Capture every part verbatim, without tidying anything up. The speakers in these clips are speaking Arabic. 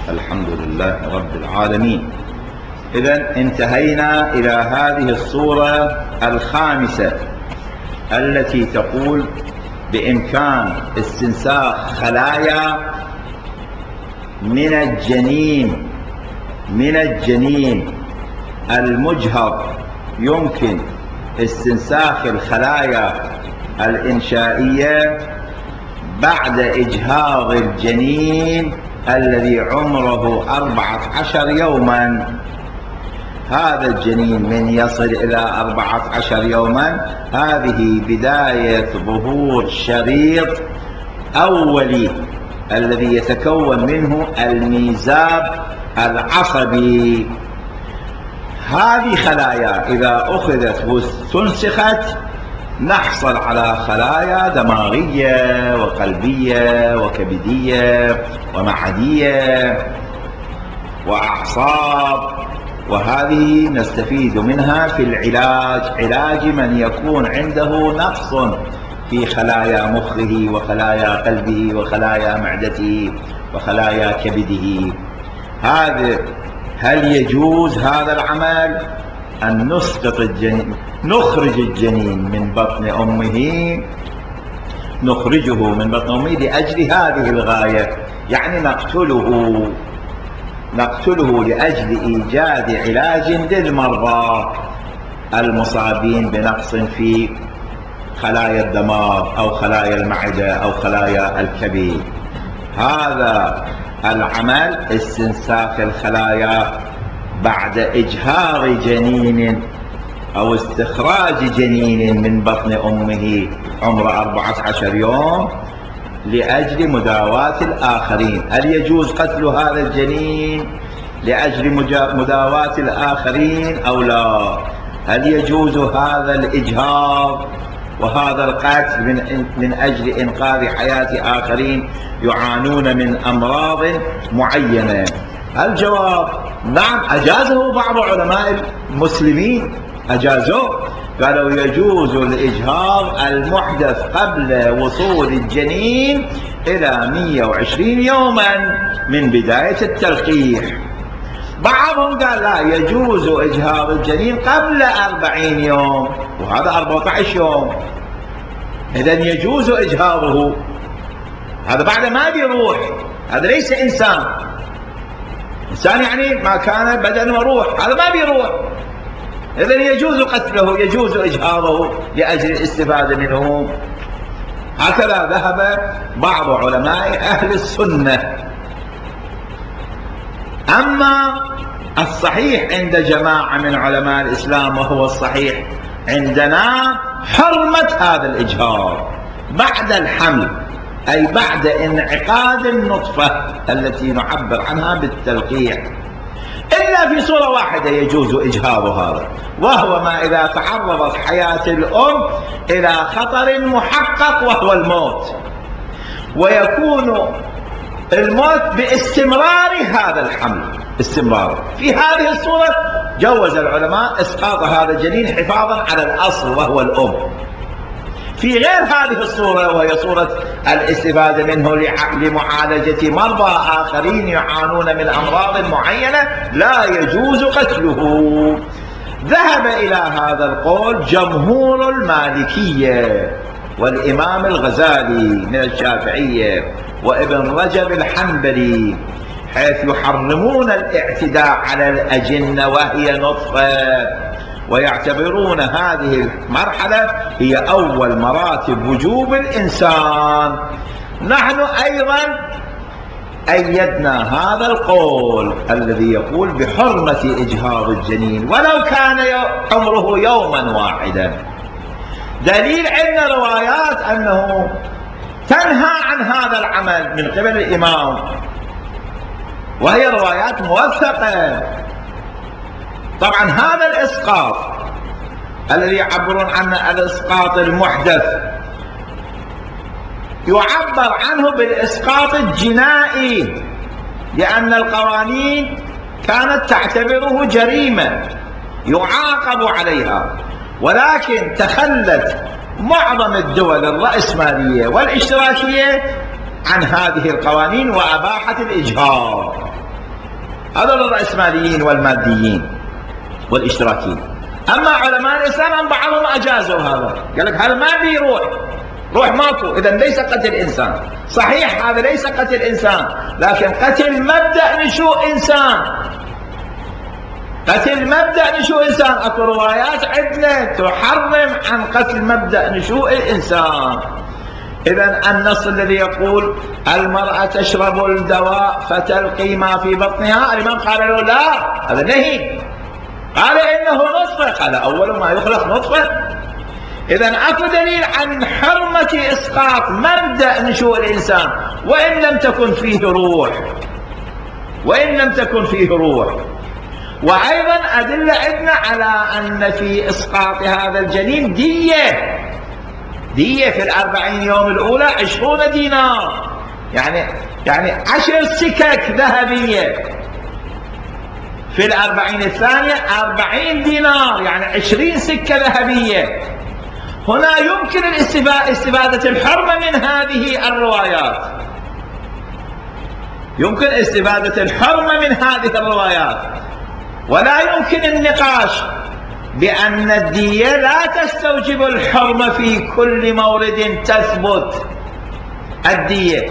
الحمد لله رب العالمين. إذن انتهينا إلى هذه الصورة الخامسة التي تقول بإمكان استنساخ خلايا من الجنين من الجنين المجهر. يمكن استنساخ الخلايا الإنشائية بعد إجهاض الجنين الذي عمره أربعة عشر يوما. هذا الجنين من يصل إلى أربعة عشر يوما هذه بداية ظهور شريط أولي الذي يتكون منه الميزاب العصبي. هذه خلايا إذا أخذت واستنسخت نحصل على خلايا دماغية وقلبية وكبدية ومعدية وأعصاب، وهذه نستفيد منها في العلاج، علاج من يكون عنده نقص في خلايا مخه وخلايا قلبه وخلايا معدته وخلايا كبده. هذا هل يجوز هذا العمل؟ أن نسقط الجنين، نخرج الجنين من بطن أمه، نخرجه من بطن أمه لأجل هذه الغاية، يعني نقتله نقتله لأجل إيجاد علاج للمرضى المصابين بنقص في خلايا الدماغ أو خلايا المعدة أو خلايا الكبد. هذا العمل استنساخ الخلايا بعد إجهاض جنين أو استخراج جنين من بطن أمه عمره أربعة عشر يوم لأجل مداواة الآخرين. هل يجوز قتل هذا الجنين لأجل مداواة الآخرين أو لا؟ هل يجوز هذا الإجهاض وهذا القتل من, من أجل إنقاذ حياة آخرين يعانون من أمراض معينة؟ الجواب نعم، أجازه بعض علماء المسلمين، أجازوه، قالوا يجوز الإجهاض المحدث قبل وصول الجنين إلى مئة وعشرين يوما من بداية التلقيح. بعضهم قال لا، يجوز إجهاض الجنين قبل أربعين يوم، وهذا أربعة عشر يوم، إذن يجوز إجهاضه. هذا بعد ما بيروح، هذا ليس إنسان، إنسان يعني ما كان بدن وروح، هذا ما بيروح، إذن يجوز قتله، يجوز إجهاضه لأجل الاستفادة منه. هكذا ذهب بعض علماء أهل السنة. أما الصحيح عند جماعة من علماء الإسلام وهو الصحيح عندنا حرمة هذا الإجهاض بعد الحمل، أي بعد انعقاد النطفة التي نعبر عنها بالتلقيح، إلا في صورة واحدة يجوز إجهاض هذا، وهو ما إذا تعرضت حياة الأم إلى خطر محقق وهو الموت، ويكون الموت باستمرار هذا الحمل، استمرار. في هذه الصورة جوز العلماء إسقاط هذا الجنين حفاظا على الأصل وهو الأم. في غير هذه الصورة وهي صورة الاستفادة منه لمعالجة مرضى آخرين يعانون من أمراض معينة لا يجوز قتله. ذهب إلى هذا القول جمهور المالكية والإمام الغزالي من الشافعية وابن رجب الحنبلي، حيث يحرمون الاعتداء على الأجنة وهي نطفة، ويعتبرون هذه المرحلة هي أول مراتب وجوب الإنسان. نحن أيضا أيدنا هذا القول الذي يقول بحرمة إجهاض الجنين ولو كان عمره يوما واحدا. دليل عندنا روايات أنه تنهى عن هذا العمل من قبل الإمام، وهي روايات موثقة. طبعا هذا الإسقاط الذي يعبرون عنه الإسقاط المحدث يعبر عنه بالإسقاط الجنائي، لأن القوانين كانت تعتبره جريمة يعاقب عليها، ولكن تخلت معظم الدول الرأسمالية والاشتراكية عن هذه القوانين وأباحت الإجهاض. هذول الرأسماليين والماديين والاشتراكيين. أما علماء الإسلام بعضهم أجازوا هذا، قال لك هذا ما بي روح، روح ماكو، إذا ليس قتل إنسان. صحيح هذا ليس قتل إنسان، لكن قتل مبدأ نشوء إنسان، قتل مبدأ نشوء إنسان. أكو روايات عندنا تحرم عن قتل مبدأ نشوء الإنسان. إذا النص الذي يقول المرأة تشرب الدواء فتلقي ما في بطنها، الإمام قال له لا، هذا نهي. قال إنه نطفة، قال أول ما يخلق نطفة. إذا أكو دليل عن حرمة إسقاط مبدأ نشوء الإنسان وإن لم تكن فيه روح، وإن لم تكن فيه روح. وأيضا أدلة عندنا على أن في إسقاط هذا الجنين دية، دية في الأربعين يوم الأولى عشرون دينار، يعني يعني عشر سكك ذهبية، في الأربعين الثانية أربعين دينار، يعني عشرين سكة ذهبية. هنا يمكن استفادة الحرمة من هذه الروايات، يمكن استفادة الحرمة من هذه الروايات، ولا يمكن النقاش بأن الدية لا تستوجب الحرمة في كل مورد تثبت الدية،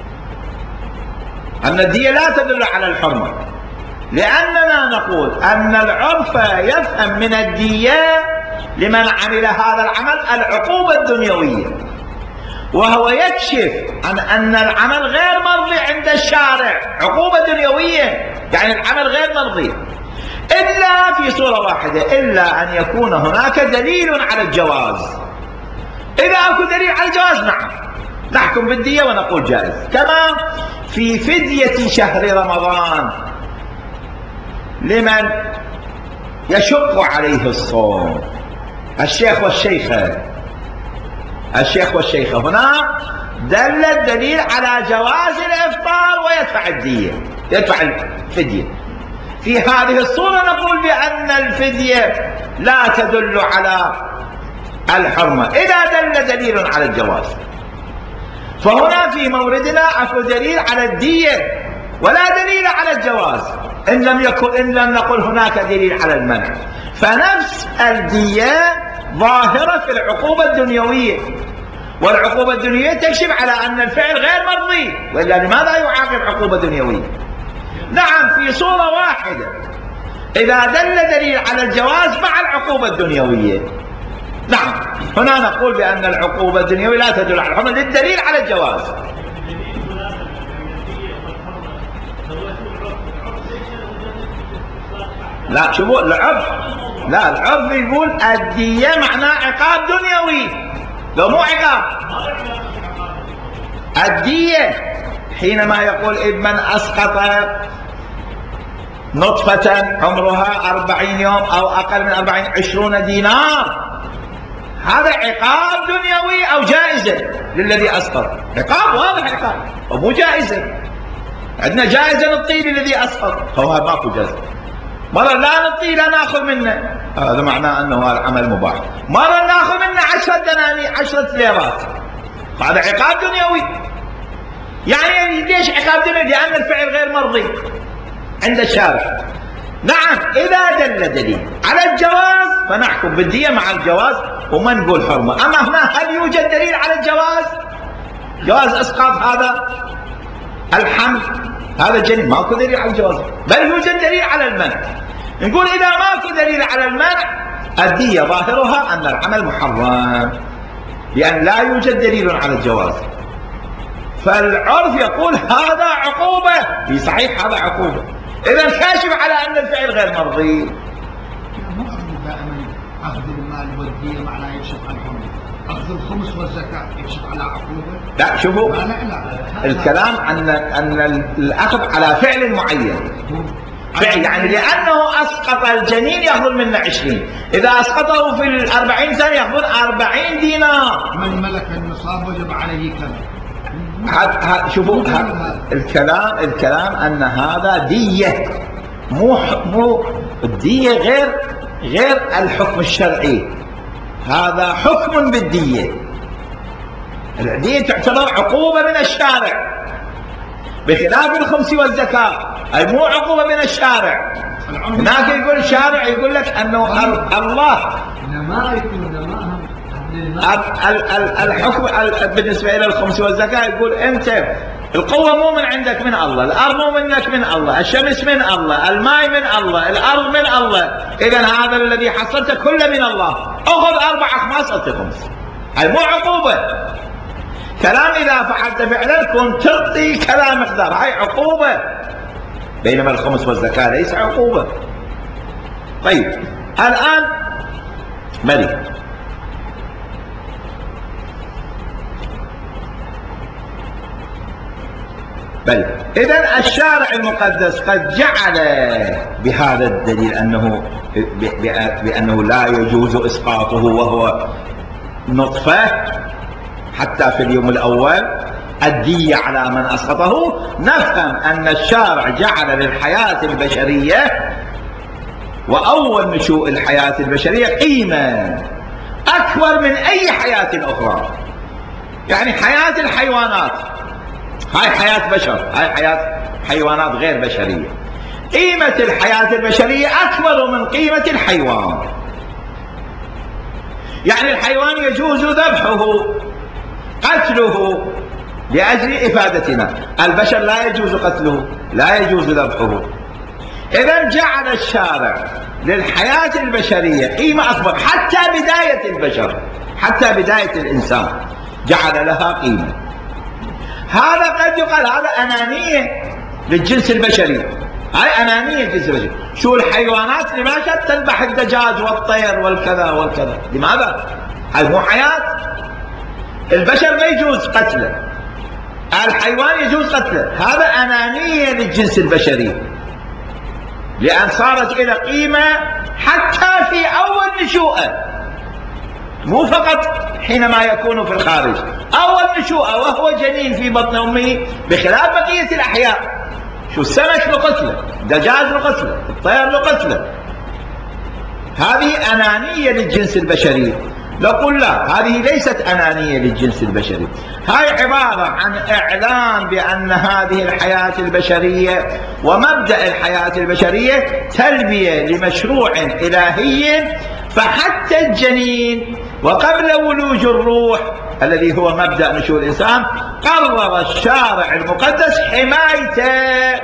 أن الدية لا تدل على الحرمة، لأننا نقول أن العرف يفهم من الدية لمن عمل هذا العمل العقوبة الدنيوية، وهو يكشف عن أن العمل غير مرضي عند الشارع، عقوبة دنيوية يعني العمل غير مرضي، إلا في صورة واحدة، إلا أن يكون هناك دليل على الجواز. إذا أكو دليل على الجواز نعم نحكم بالدية ونقول جائز، كما في فدية شهر رمضان لمن يشق عليه الصوم، الشيخ والشيخة، الشيخ والشيخة، هنا دل الدليل على جواز الإفطار ويدفع الدية، يدفع الفدية. في هذه الصورة نقول بأن الفدية لا تدل على الحرمة إذا دل دليل على الجواز. فهنا في موردنا أكو دليل على الدية ولا دليل على الجواز، إن لم يكن إن لم نقل هناك دليل على المنع. فنفس الدية ظاهرة في العقوبة الدنيوية، والعقوبة الدنيوية تكشف على أن الفعل غير مرضي، وإلا لماذا يعاقب عقوبة دنيوية؟ نعم في صورة واحدة، إذا دل دليل على الجواز مع العقوبة الدنيوية. نعم هنا نقول بأن العقوبة الدنيوية لا تدل على الحرمة للدليل على الجواز. لا شوفوا العرف، لا العرف يقول الدية معناه عقاب دنيوي، لو مو عقاب. الدية حينما يقول إذ من أسقط نطفة عمرها أربعين يوم أو أقل من أربعين عشرون دينار، هذا عقاب دنيوي أو جائزة للذي أسقط، عقاب واضح عقاب ومو جائزة. عندنا جائزة نعطيه للذي أسقط، هو ماكو جائزة. مرة لا نعطيه لا ناخذ منه، هذا معناه أنه هذا العمل مباح. مرة ناخذ منه عشرة دنانير عشرة ليرات، هذا عقاب دنيوي. يعني ليش عقاب دنيوي؟ لأن الفعل غير مرضي عند الشارع. نعم إذا دل دليل على الجواز فنحكم بالدية مع الجواز وما نقول حرمة. أما هنا هل يوجد دليل على الجواز؟ جواز إسقاط هذا الحمل هذا الجنين، ماكو دليل على الجواز، بل يوجد دليل على المنع. نقول إذا ماكو دليل على المنع الدية ظاهرها أن العمل محرم، لأن لا يوجد دليل على الجواز. فالعرف يقول هذا عقوبة، في صحيح هذا عقوبة، إذا كاشف على أن الفعل غير مرضي. مو أخذ دائما أخذ المال والدية معناه يكشف عن حرمة، أخذ الخمس والزكاة يكشف على عقوبة. لا شوفوا لا لا لا. الكلام أن أن الأخذ على فعل معين، فعل يعني لأنه أسقط الجنين يأخذ منه عشرين، إذا أسقطه في الأربعين سنة يأخذ أربعين دينار. من ملك النصاب وجب عليه كذا. شوفوا الكلام الكلام أن هذا دية، مو مو الدية غير غير الحكم الشرعي، هذا حكم بالدية. الدية تعتبر عقوبة من الشارع بخلاف الخمس والزكاة، أي مو عقوبة من الشارع. هناك يقول الشارع يقول لك أنه الله نما يكون نماهم الحكم بالنسبة إلى الخمس والزكاة، يقول أنت القوة مو من عندك، من الله، الأرض مو منك، من الله، الشمس من الله، الماء من الله، الأرض من الله، إذا هذا الذي حصلته كله من الله، أخذ أربع أخماس أعطي خمس. هاي مو عقوبة. كلام إذا فعلت فعلا كنت تعطي كذا مقدار، هاي عقوبة، بينما الخمس والزكاة ليس عقوبة. طيب الآن مري بل إذن الشارع المقدس قد جعل بهذا الدليل أنه بأنه لا يجوز إسقاطه وهو نطفة حتى في اليوم الأول الدية على من أسقطه. نفهم أن الشارع جعل للحياة البشرية وأول نشوء الحياة البشرية قيمة أكبر من أي حياة أخرى. يعني حياة الحيوانات هاي حياة بشر، هاي حياة حيوانات غير بشرية. قيمة الحياة البشرية أكبر من قيمة الحيوان. يعني الحيوان يجوز ذبحه قتله لأجل إفادتنا، البشر لا يجوز قتله، لا يجوز ذبحه. إذن جعل الشارع للحياة البشرية قيمة أكبر، حتى بداية البشر، حتى بداية الإنسان جعل لها قيمة. هذا قد يقال هذا أنانية للجنس البشري، هاي أنانية الجنس البشري. شو الحيوانات لماذا تذبح الدجاج والطير والكذا والكذا؟ لماذا؟ هاي مو حياة. البشر ما يجوز قتله، الحيوان يجوز قتله. هذا أنانية للجنس البشري، لأن صارت إلى قيمة حتى في أول نشوءه، مو فقط حينما يكون في الخارج، أول نشوءه وهو جنين في بطن أمه، بخلاف بقية الأحياء. شو السمك لقتله، دجاج لقتله، الطير لقتله. هذه أنانية للجنس البشري. نقول لا، هذه ليست أنانية للجنس البشري، هاي عبارة عن إعلان بأن هذه الحياة البشرية ومبدأ الحياة البشرية تلبية لمشروع إلهي. فحتى الجنين وقبل ولوج الروح الذي هو مبدأ نشوء الإنسان قرر الشارع المقدس حمايته.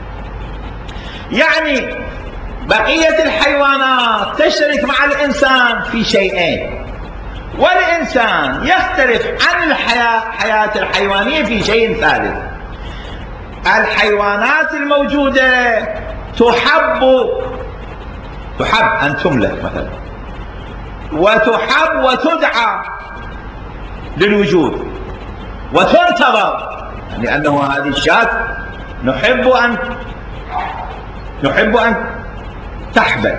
يعني بقية الحيوانات تشترك مع الإنسان في شيئين، والإنسان يختلف عن الحياة حياة الحيوانية في شيء ثالث. الحيوانات الموجودة تحب تحب أن تملك مثلا، وتحب وتدعى للوجود وتنتظر، لأنه هذه الشاة نحب أن نحب أن تحبل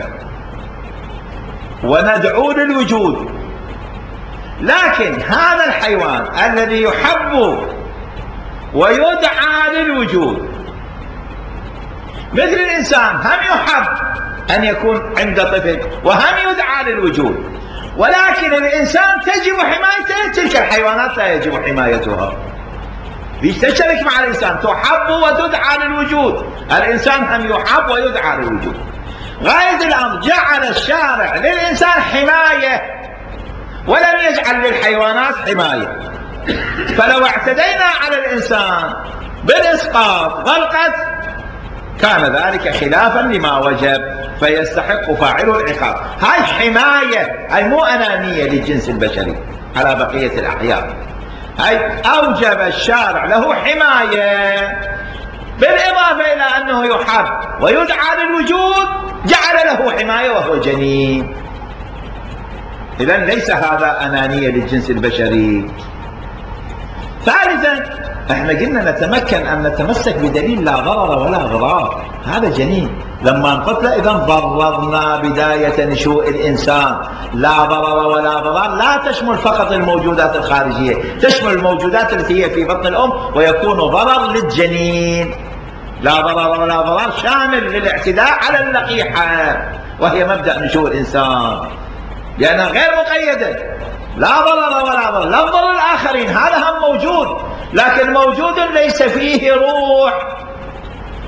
وندعو للوجود. لكن هذا الحيوان الذي يحب ويدعى للوجود مثل الإنسان، هم يحب أن يكون عنده طفل وهم يدعى للوجود، ولكن الإنسان تجب حمايته، تلك الحيوانات لا يجب حمايتها. تشترك مع الإنسان، تحب وتدعى للوجود، الإنسان هم يحب ويدعى للوجود. غاية الأمر جعل الشارع للإنسان حماية ولم يجعل للحيوانات حماية. فلو اعتدينا على الإنسان بالإسقاط والقتل كان ذلك خلافا لما وجب، فيستحق فاعله العقاب. هاي حماية، هاي مو أنانية للجنس البشري على بقية الأحياء. هاي أوجب الشارع له حماية، بالإضافة إلى أنه يحب ويدعى للوجود جعل له حماية وهو جنين. إذن ليس هذا أنانية للجنس البشري. ثالثا احنا قلنا نتمكن أن نتمسك بدليل لا ضرر ولا ضرار. هذا جنين لما انقتل إذن ضررنا بداية نشوء الإنسان. لا ضرر ولا ضرار لا تشمل فقط الموجودات الخارجية، تشمل الموجودات التي هي في بطن الأم، ويكون ضرر للجنين. لا ضرر ولا ضرار شامل للاعتداء على اللقيحة وهي مبدأ نشوء الإنسان، لأنها غير مقيدة. لا ضرر ولا ضرر، لا ضرر الآخرين، هذا هم موجود، لكن موجود ليس فيه روح.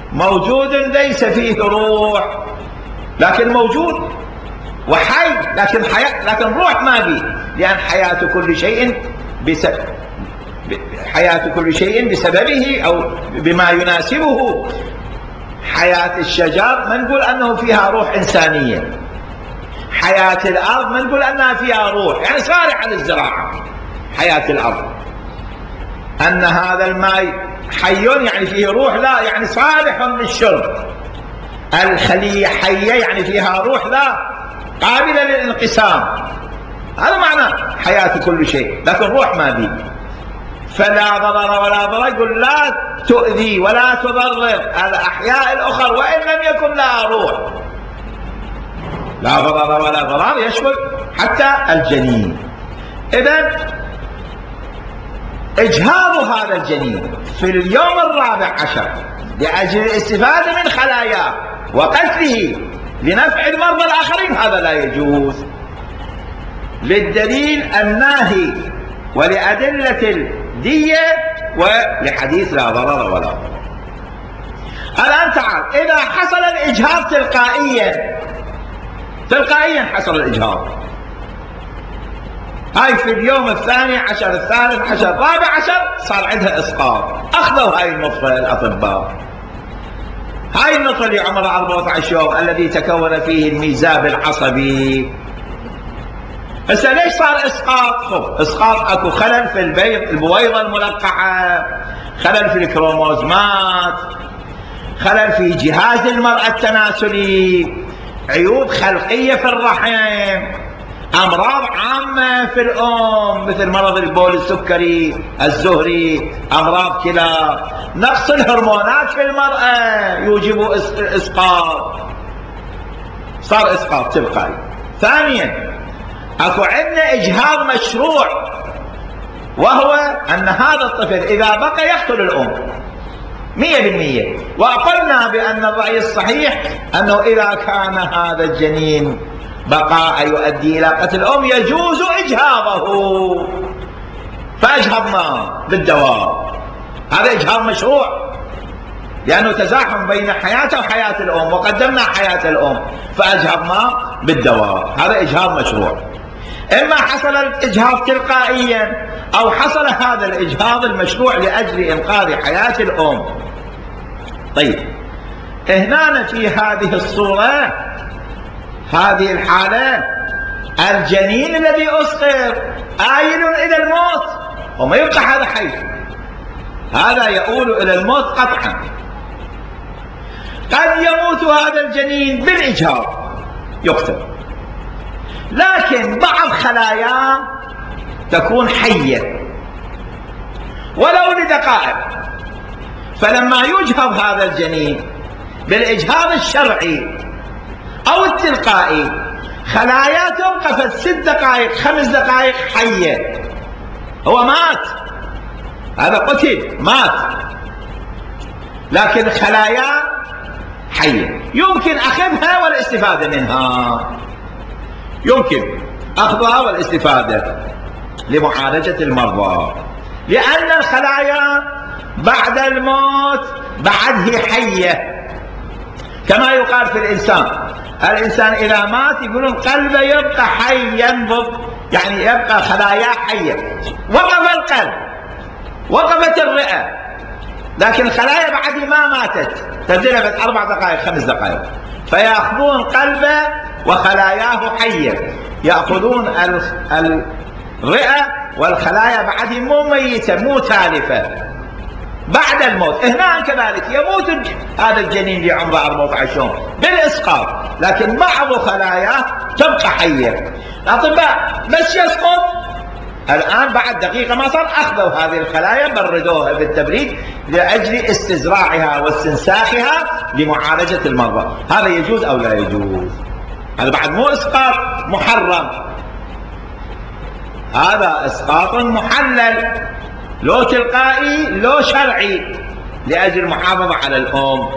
موجود ليس فيه روح، لكن موجود وحي، لكن حياة، لكن روح ما فيه، لأن حياة كل شيء بسبب حياة كل شيء بسببه أو بما يناسبه. حياة الشجر ما نقول أنه فيها روح إنسانية، حياة الأرض ما نقول أنها فيها روح، يعني صالحة للزراعة. حياة الأرض أن هذا الماء حي يعني فيه روح، لا يعني صالح للشرب. الخلية حية يعني فيها روح، لا قابلة للانقسام. هذا معنى حياة كل شيء، لكن روح ما بي. فلا ضرر ولا ضرر، يقول لا تؤذي ولا تضرر الأحياء الأخرى وإن لم يكن لها روح. لا ضرر ولا ضرر يشمل حتى الجنين. إذن إجهاض هذا الجنين في اليوم الرابع عشر لأجل الاستفادة من خلاياه وقتله لنفع المرضى الآخرين هذا لا يجوز، للدليل الناهي ولأدلة الدية ولحديث لا ضرر ولا ضرر. الآن تعال، إذا حصل الإجهاض تلقائيا تلقائيا حصل الإجهاض، هاي في اليوم الثاني عشر الثالث عشر الرابع عشر صار عندها إسقاط، أخذوا هاي النطفة الأطباء، هاي النطفة اللي عمرها أربعة عشر يوم الذي تكون فيه الميزاب العصبي. هسه ليش صار إسقاط؟ خب إسقاط أكو خلل في البيض البويضة الملقحة، خلل في الكروموزومات، خلل في جهاز المرأة التناسلي، عيوب خلقية في الرحم، أمراض عامة في الأم مثل مرض البول السكري الزهري، أمراض كلى، نقص الهرمونات في المرأة يوجب إسقاط، صار إسقاط تلقائي. ثانيا أكو عندنا إجهاض مشروع، وهو أن هذا الطفل إذا بقى يقتل الأم مية بالمية، وقلنا بأن الرأي الصحيح أنه إذا كان هذا الجنين بقاء يؤدي إلى قتل الأم يجوز إجهاضه، فأجهضنا بالدواء. هذا إجهاض مشروع لأنه تزاحم بين حياته وحياة الأم، وقدمنا حياة الأم فأجهضنا بالدواء، هذا إجهاض مشروع. إما حصل الإجهاض تلقائيا أو حصل هذا الإجهاض المشروع لأجل إنقاذ حياة الأم. طيب هنا في هذه الصورة، هذه الحالة، الجنين الذي أسقط آيل إلى الموت وما يبقى هذا حي، هذا يؤول إلى الموت قطعا. قد يموت هذا الجنين بالإجهاض يقتل، لكن بعض خلاياه تكون حية ولو لدقائق، فلما يجهض هذا الجنين بالإجهاض الشرعي أو التلقائي خلايا توقفت ست دقائق خمس دقائق حية، هو مات، هذا قتل مات، لكن خلايا حية يمكن أخذها والاستفادة منها، يمكن أخذها والاستفادة لمعالجة المرضى، لأن الخلايا بعد الموت بعد هي حية. كما يقال في الإنسان، الإنسان إذا مات يقولون قلبه يبقى حي ينبض، يعني يبقى خلايا حية. وقف القلب، وقفت الرئة، لكن الخلايا بعد ما ماتت، تزلفت أربع دقائق خمس دقائق، فيأخذون قلبه وخلاياه حية، يأخذون الرئة والخلايا بعد مو ميتة مو تالفة بعد الموت. هنا كذلك يموت هذا الجنين اللي عمره أربعة عشر يوم بالإسقاط، لكن بعض خلاياه تبقى حية. الأطباء بس يسقط الآن بعد دقيقة ما صار، أخذوا هذه الخلايا بردوها بالتبريد لأجل استزراعها واستنساخها لمعالجة المرضى. هذا يجوز أو لا يجوز؟ هذا بعد مو إسقاط محرم، هذا إسقاط محلل، لو تلقائي لو شرعي لأجل المحافظة على الأم.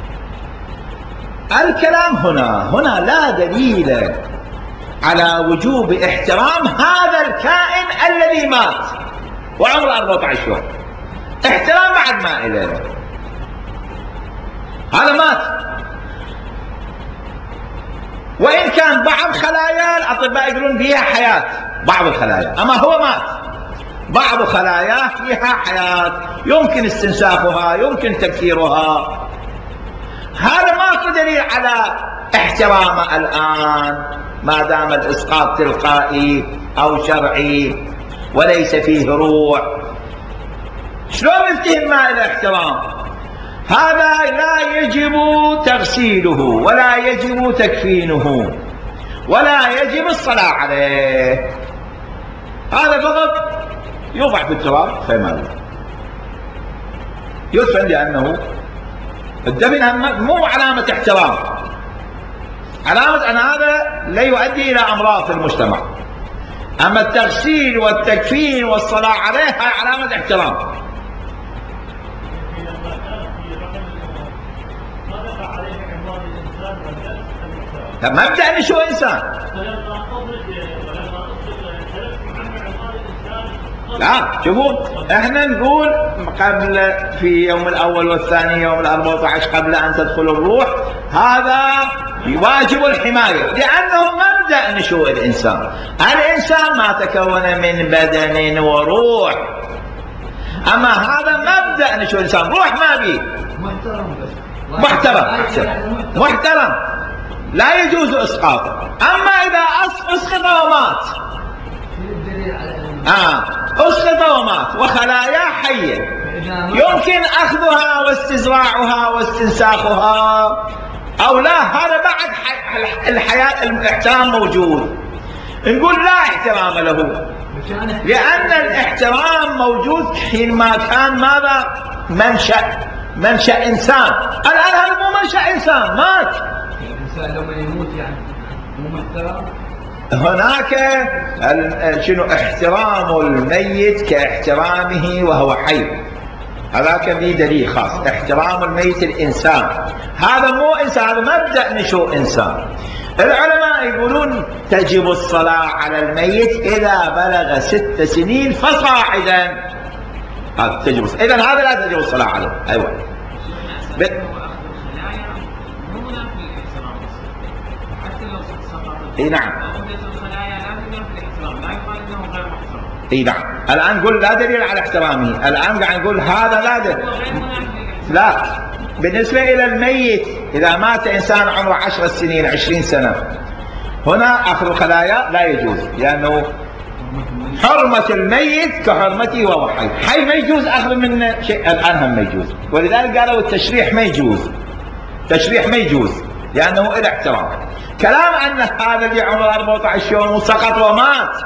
الكلام هنا هنا لا دليل على وجوب احترام هذا الكائن الذي مات وعمره أربعة عشر يوم، احترام بعد ما إليه. هذا مات. وإن كان بعض خلايا الأطباء يقولون فيها حياة، بعض الخلايا، أما هو مات. بعض خلاياه فيها حياة، يمكن استنساخها، يمكن تكسيرها. هذا ماكو دليل على احترامه الآن ما دام الإسقاط تلقائي أو شرعي وليس فيه روح. شلون يفتهم ما إلى احترام؟ هذا لا يجب تغسيله ولا يجب تكفينه ولا يجب الصلاة عليه. هذا فقط يوضع في التراب فيما له يدفن، لأنه الدفن مو علامة احترام، علامة أن هذا لا يؤدي إلى أمراض في المجتمع. أما التغسيل والتكفين والصلاة عليه هي علامة احترام. مبدأ نشوء إنسان. لا شوفوا، احنا نقول قبل في يوم الاول والثاني يوم الاربعة عشر قبل ان تدخل الروح، هذا واجب الحماية، لانه مبدأ نشوء الانسان. الانسان ما تكون من بدن وروح، اما هذا مبدأ نشوء الانسان. روح ما بيه، محترم محترم لا يجوز اسقاطه. اما اذا اسقط ومات، آه أسقط ومات وخلايا حية يمكن أخذها واستزراعها واستنساخها أو لا، هذا بعد الحياة الاحترام موجود. نقول لا احترام له، لأن الاحترام موجود حينما كان ماذا؟ منشأ منشأ إنسان. الآن هذا مو منشأ إنسان، مات. الإنسان لما يموت يعني مو محترم. هناك شنو احترام الميت كاحترامه وهو حي، هذاك به دليل خاص. احترام الميت الإنسان، هذا مو إنسان، هذا مبدأ نشوء إنسان. العلماء يقولون تجب الصلاة على الميت إذا بلغ ست سنين فصاعدا. هذا تجب الصلاة. إذن هذا لا تجب الصلاة عليه. أيوة ب... اي نعم، اي نعم. الان نقول لا دليل على احترامه، الان قاعد نقول هذا لا دليل. لا، بالنسبه الى الميت اذا مات انسان عمره عشر سنين عشرين سنه، هنا اخذ الخلايا لا يجوز، لانه حرمه الميت كحرمته وهو حي. حي ما يجوز اخذ منه شيء، الان هم ما يجوز. ولذلك قالوا التشريح ما يجوز، تشريح ما يجوز لانه الى احترام. كلام أن هذا اللي عمره أربعة عشر يوم وسقط ومات،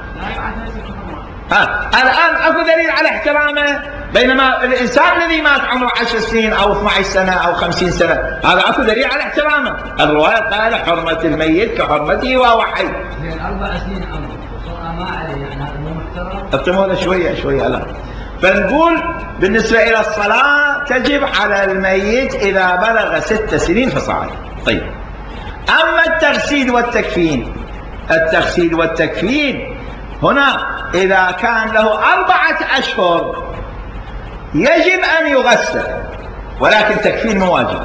ها الآن أكو دليل على احترامه، بينما الإنسان الذي مات عمره عشر سنين أو اثنتي عشرة سنة أو خمسين سنة هذا أكو دليل على احترامه. الرواية قال حرمة الميت كحرمته وهو حي. أربع سنين عمره وصار ما عليه، يعني هذا مو محترم. ابتمونا شوية شوية الآن. فنقول بالنسبة إلى الصلاة تجب على الميت إذا بلغ ست سنين فصاعد. طيب، أما التغسيل والتكفين، التغسيل والتكفين هنا إذا كان له أربعة أشهر يجب أن يغسل، ولكن تكفين مو واجب.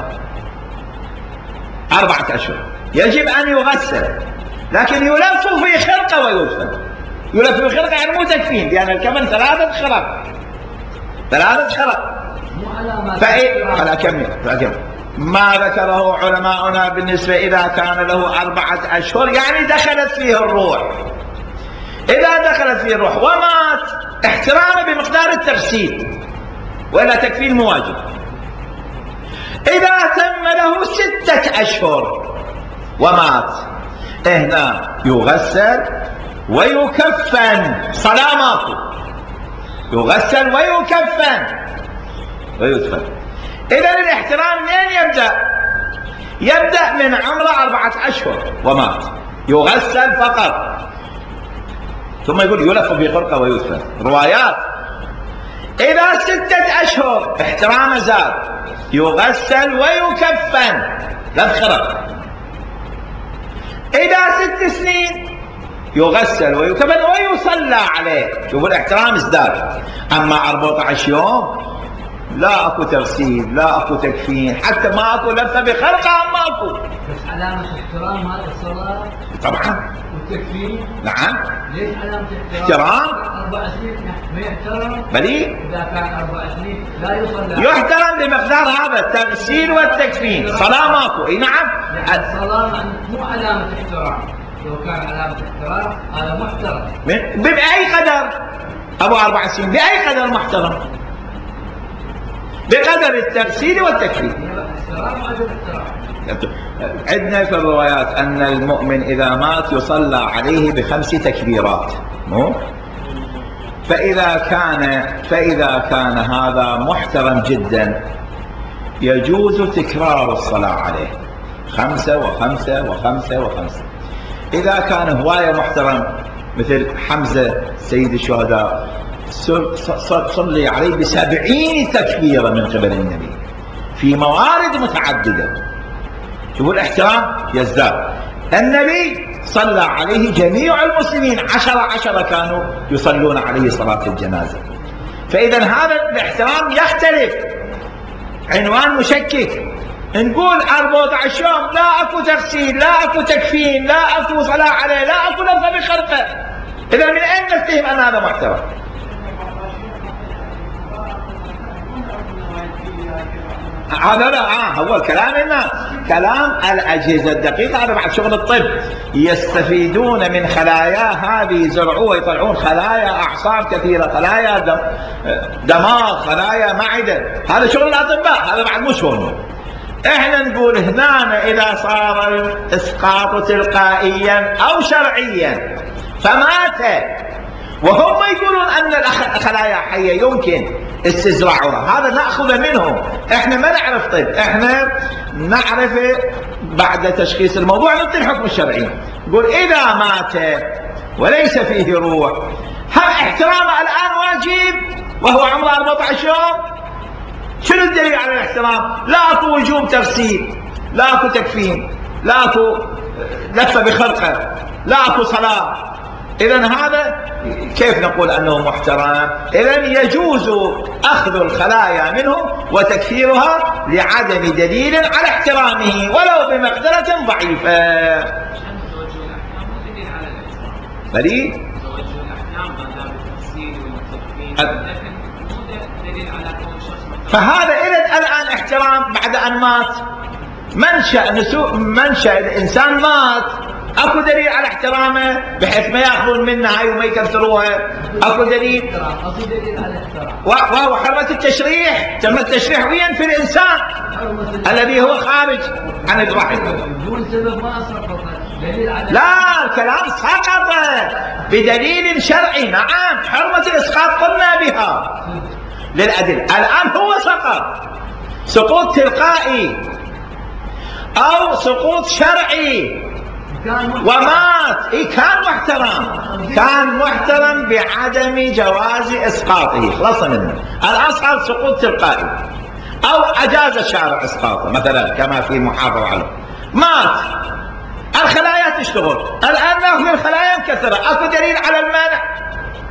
أربعة أشهر يجب أن يغسل، لكن يلف في خرقة ويدفن. يلف في خرقة يعني مو تكفين، لأن الكفن ثلاثة خرق، ثلاثة خرق. فإيه فلا كمل فلا كمل ما ذكره علماؤنا بالنسبة إذا كان له أربعة أشهر يعني دخلت فيه الروح. إذا دخلت فيه الروح ومات احترامه بمقدار التغسيل، وإلا تكفين مواجب. إذا تم له ستة أشهر ومات هنا يغسل ويكفن. صلاة ماكو، يغسل ويكفن ويدفن. إذا الاحترام منين يبدأ؟ يبدأ من عمره أربعة أشهر ومات، يغسل فقط، ثم يقول يلف في خرقة ويدفن. روايات. إذا ستة أشهر احترامه زاد، يغسل ويكفن لف خرق. إذا ست سنين يغسل ويكفن ويصلى عليه، شوفوا الاحترام ازداد. أما أربعة عشر يوم لا اكو تغسيل، لا اكو تكفين، حتى ما اكو لفه بخرقه، ما اكو. بس علامه احترام هذا الصلاه طبعا. والتكفين. نعم. ليش علامه احترام؟ احترام اربع سنين ما يحترم. بلي اذا كان اربع سنين لا يصلى. يحترم بمقدار هذا التغسيل والتكفين، صلاه ماكو. اي نعم. يعني الصلاه مو علامه احترام، لو كان علامه احترام هذا محترم. باي قدر؟ ابو اربع سنين باي قدر محترم؟ بقدر التغسيل والتكفين. عندنا في الروايات أن المؤمن إذا مات يصلى عليه بخمس تكبيرات، مو؟ فإذا كان فإذا كان هذا محترم جدا يجوز تكرار الصلاة عليه، خمسة وخمسة وخمسة وخمسة. إذا كان هواية محترم مثل حمزة سيد الشهداء صلي عليه بسبعين تكبيرة من قبل النبي في موارد متعددة. شوفوا الاحترام يزداد. النبي صلى عليه جميع المسلمين، عشرة عشرة كانوا يصلون عليه صلاة الجنازة. فإذا هذا الاحترام يختلف. عنوان مشكك، نقول أربعة عشر يوم لا أكو تغسيل، لا أكو تكفين، لا أكو صلاة عليه، لا أكو لفظة بخرقة. إذا من أين نتهم أن هذا محترم؟ هذا لا آه هو الكلام الناس، كلام الأجهزة الدقيقة. هذا بعد شغل الطب، يستفيدون من خلايا هذه، يزرعوها يطلعون خلايا أعصاب كثيرة، خلايا دم دماغ، خلايا معدة. هذا شغل الأطباء، هذا بعد مو شغلنا. احنا نقول هنا إذا صار الإسقاط تلقائيا أو شرعيا فمات وهم يقولون أن الخلايا حية يمكن استزراعها، هذا نأخذ منهم. احنا ما نعرف طب، احنا نعرف بعد تشخيص الموضوع نعطي الحكم الشرعي. نقول إذا مات وليس فيه روح، هل احترامه الآن واجب وهو عمره أربعة عشر يوم؟ شنو الدليل على الاحترام؟ لا اكو وجوب تغسيل، لا اكو تكفين، لا اكو لفه بخرقه، لا اكو صلاه. اذا هذا كيف نقول انه محترم؟ اذا يجوز اخذ الخلايا منه وتكفيرها لعدم دليل على احترامه ولو بمقدره ضعيفه. دليل؟ توجه الاحكام ما دام التغسيل والتكفين فهذا إذا الآن احترام بعد أن مات. منشأ نسوء منشأ الإنسان مات، أكو دليل على احترامه بحيث ما يأخذون منها هاي وما يكسروها. أكو دليل؟ أكو دليل على الاحترام. وهو حرمة التشريح. تم التشريح وين؟ في الإنسان الذي هو خارج عن الرحم. بدون سبب ما سقط. لا، الكلام سقط بدليل شرعي. نعم، حرمة الإسقاط قلنا بها للأدلة. الآن هو سقط سقوط تلقائي أو سقوط شرعي ومات. إيه كان محترم، كان محترم بعدم جواز إسقاطه، خلصنا منه. الآن صار سقوط تلقائي أو أجاز الشارع إسقاطه مثلا كما في محافظة عليه. مات، الخلايا تشتغل، الآن ناخذ الخلايا مكثرة، أكو دليل على المانع.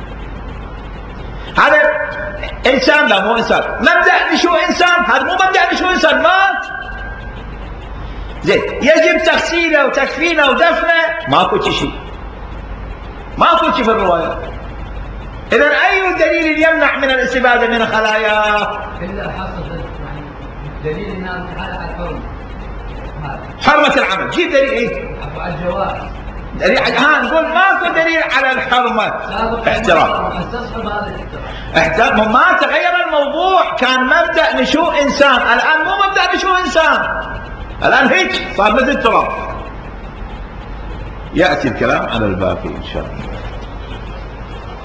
هذا إنسان، لا مو إنسان، مبدأ نشوء إنسان، هذا مو مبدأ نشوء إنسان، مات. زين، يجب تغسيله وتكفينه ودفنه، ماكو شيء، ماكو شيء في الرواية. إذا أي دليل يمنع من الاستفادة من الخلايا؟ إلا حصل دليل أنها على الحرمة، حرمة العمل. جيب دليل إيه؟ على الجواز. دليل ها نقول ماكو دليل على الحرمة. احترام. احترام. ما تغير الموضوع، كان مبدأ نشوء إنسان، الآن مو مبدأ نشوء إنسان، الآن هيك صار مثل التراب. يأتي الكلام على الباقي إن شاء الله.